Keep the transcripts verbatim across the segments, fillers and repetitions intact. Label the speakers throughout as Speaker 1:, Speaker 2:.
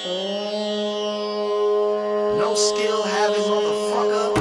Speaker 1: No skill having motherfucker.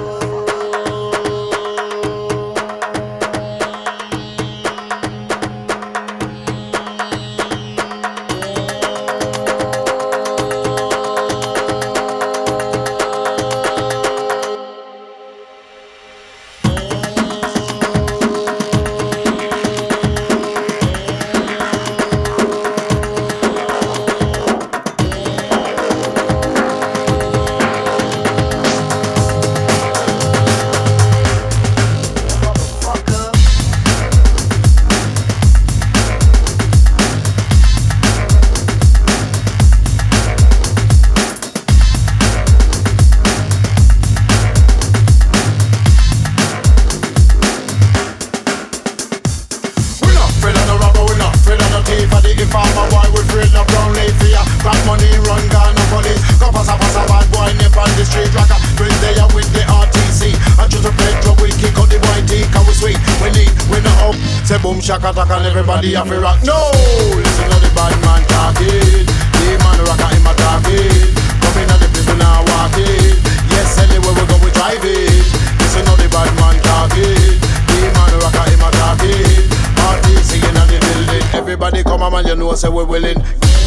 Speaker 2: Farmer boy with real no brown leaf here. Grab money, run gun, no police. Go pass a pass a bad boy, nip on the street. Rocker, bring there with the R T C. I choose a petrol, we kick out the white tea. Cause we sweet, we need, we not up. Say boom, shaka, taka, and everybody have to rock. No, listen to the bad man talking. The man rocker in my target. Coming at the place we now walk it. Yes, anywhere we go we drive it. Listen to the bad man talking. The man rocker in my target. R T C in the building. Everybody come on man, you know say we're willing.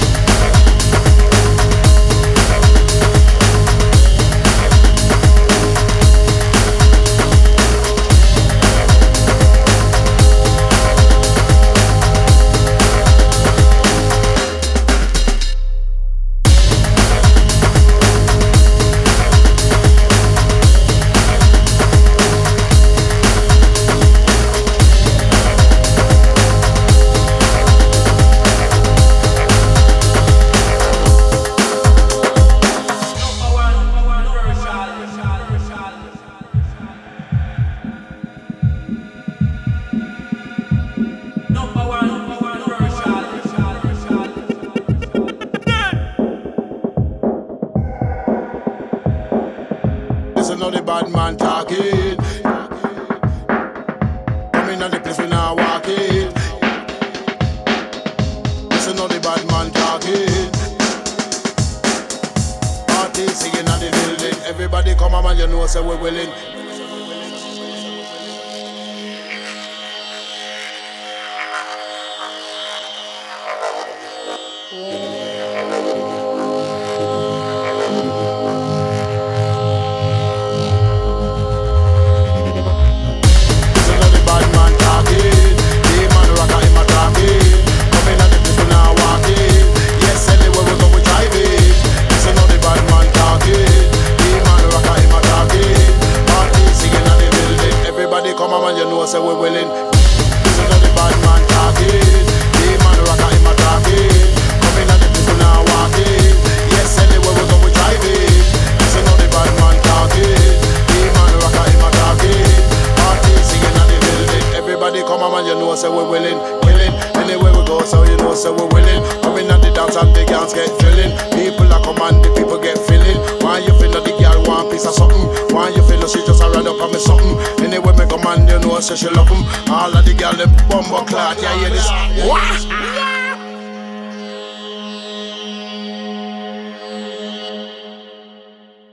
Speaker 2: Listen to the bad man talking. Coming at the place we now walk it. Listen to the bad man talking. Party singing at the building. Everybody come on man, you know say we're willing. Come on, man, you know, say we're willing. Listen to the bad man talking. The man rocker in my target. Coming at the place we now walk it. Yes, anywhere we go we drive it. Listen to the bad man talking. The man rocker in my target. Party singing at the building. Everybody come on, man, you know, say we're willing. Willing. Anywhere we go, so you know, say we're willing. Coming at the dance and the girls get feeling. People are come and the people get feeling. Why you feel that the girl want piece of something? Why you feel that she just a run up on me something? Anyway, me come and you know, say she love them. All of the girl them bumbo clot, yeah, hear this? What?